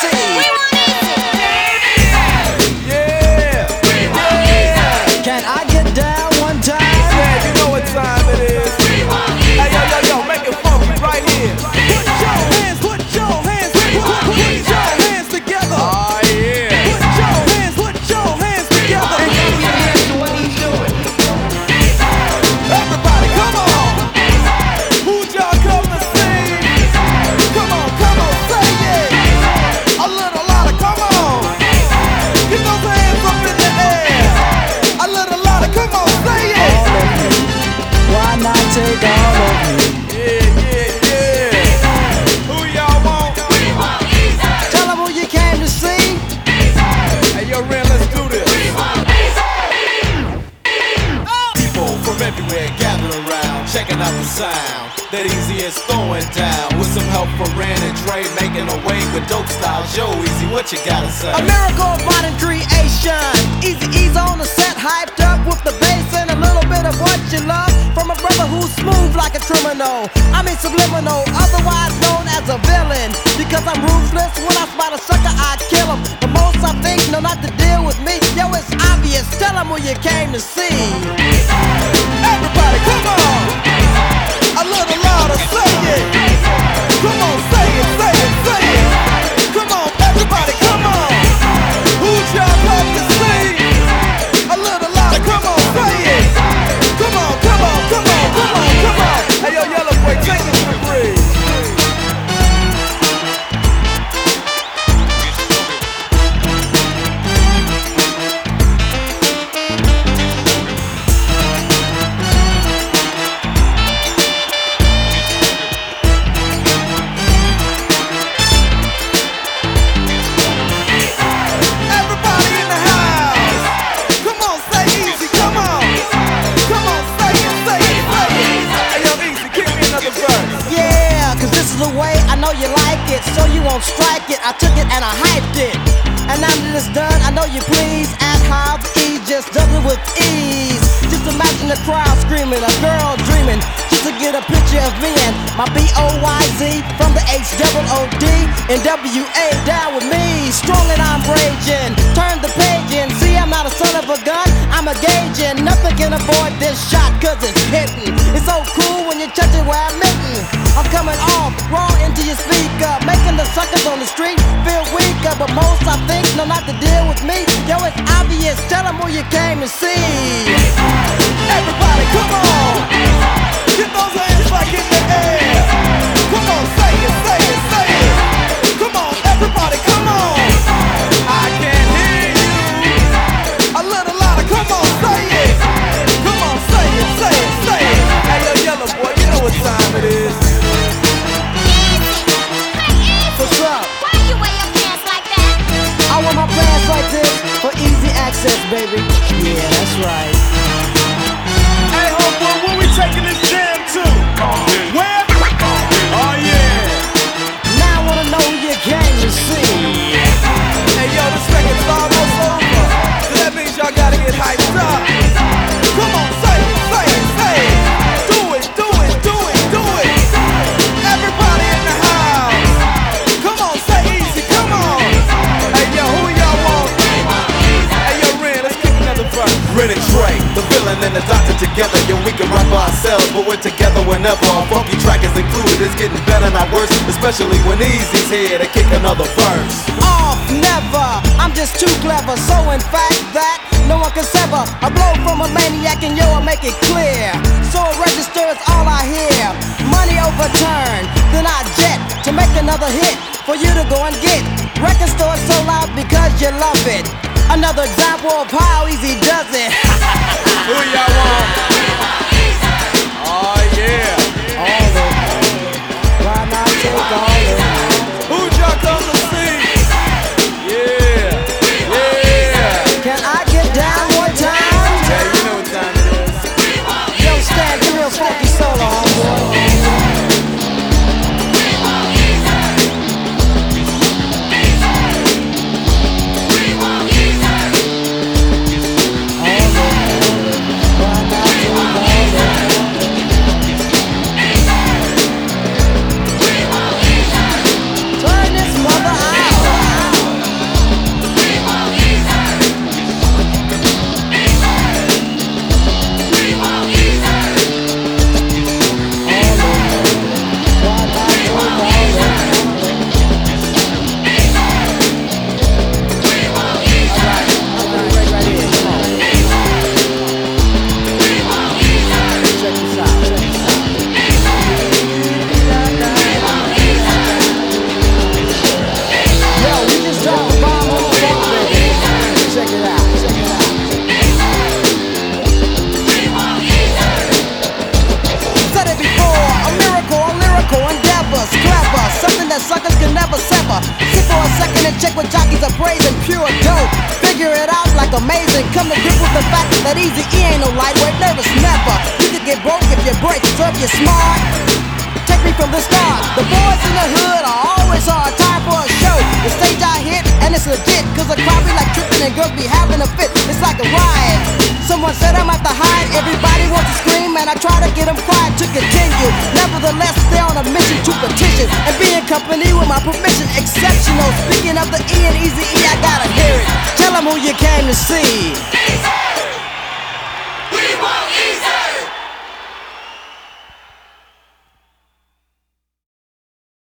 see. Yeah, yeah. Can I get down one time? Yeah, you know what time it is. Hey, yo, make it funky right here. Put your hands together. Oh, yeah. Put your hands together. Everybody, come on. Who y'all come to see? Come on, say it. A little louder, come on. Get those hands up in the air. A little louder, come on, say it. Why not take all of me? Yeah. Who y'all want? Tell them who you came to see. Hey, yo, Ren, let's do this. People from everywhere gathered around, checking out the sound that Easy is throwing down. With some help from Ren and Dre, making a way with dope styles. Yo, Easy, what you gotta say? A miracle of modern creation. Easy on the set, hyped up with the bass and a little bit of what you love from a brother who's smooth like a criminal. I mean subliminal, otherwise known as a villain. Because I'm ruthless, when I spot a sucker, I kill him. But most I think know not to deal with me. Yo, it's obvious, tell them who you came to see. Everybody, come on! A little louder, say it! Come on, say it! Come on, everybody, come on! Who y'all come to see? A little louder, come on, say it! Come on! Hey, yo, Yellow Boy, take it to the bridge! Everybody in the house! Come on, say Easy, come on! Come on, say it! Hey, yo, Easy, give me another verse! Yeah, cause this is the way I know you like it, so you won't strike it. I took it and I hyped it. And now that it's done, I know you please. And how the E just does it with ease. Just imagine the crowd screaming, a girl dreaming, just to get a picture of me and my B-O-Y-Z from the H-O-O-D and W-A down with me. Strong and I'm raging, turn the page and see I'm not a son of a gun, I'm a gauging. Nothing can avoid this shot cause it's hitting. It's so cool when you touch it where I'm hitting. I'm coming off raw into your speaker, making the suckers on the street feel weaker. But most I think know not to deal with me. Yo, it's obvious, tell them who you came to see. Everybody, come on! Get those hands back in the air! Come on, say it! Come on, everybody, come on! I can't hear you! A little louder, come on, say it! Come on, say it! Hey, yo, Yellow Boy, you know what time it is. What's up? Why you wear your pants like that? I want my pants like this for easy access, baby. Yeah, that's right. Hey, homeboy, where we taking this jam to? Where? Oh, yeah. Now I wanna know who you came to see. Hey, yo, this record's almost over. So that means y'all gotta get hyped up. Come on, say it! Do it! Everybody in the house! Come on, say Easy, come on! Hey, yo, who y'all want? Hey, yo, Ren, let's kick another verse. Ren and Dre, the villain and the doctor together. Yo, we can rap by ourselves, but we're together whenever a funky track is included. It's getting better, not worse, especially when Easy's here to kick another verse. Off, never. I'm just too clever. So in fact that no one can sever a blow from a maniac, and yo, I make it clear. So register is all I hear. Money overturned, then I jet to make another hit for you to go and get. Record store so loud because you love it. Another example of how Easy does it. Who y'all want? Oh, yeah. All of it. Why not take all of it? Who y'all come to see? Yeah. Can I get down one time? Yeah, you know what time it is. Yo, Stan, give me a funky solo, homeboy. Why not take amazing. Come to grip with the fact that Eazy-E ain't no lightweight, nervous never. You could get broke if you break, so if you're smart, take me from the start. The boys in the hood are always hard, time for a show. The stage I hit, and it's legit, cause the crowd be like tripping and girls be having a fit. It's like a riot. Someone said I'm at the hide, everybody wants to scream, and I try to get them quiet to continue. Nevertheless, they're on a mission to petition and be in company with my permission. Exceptional. Speaking of the E and Eazy-E, I gotta hear it. Tell them who you came to see.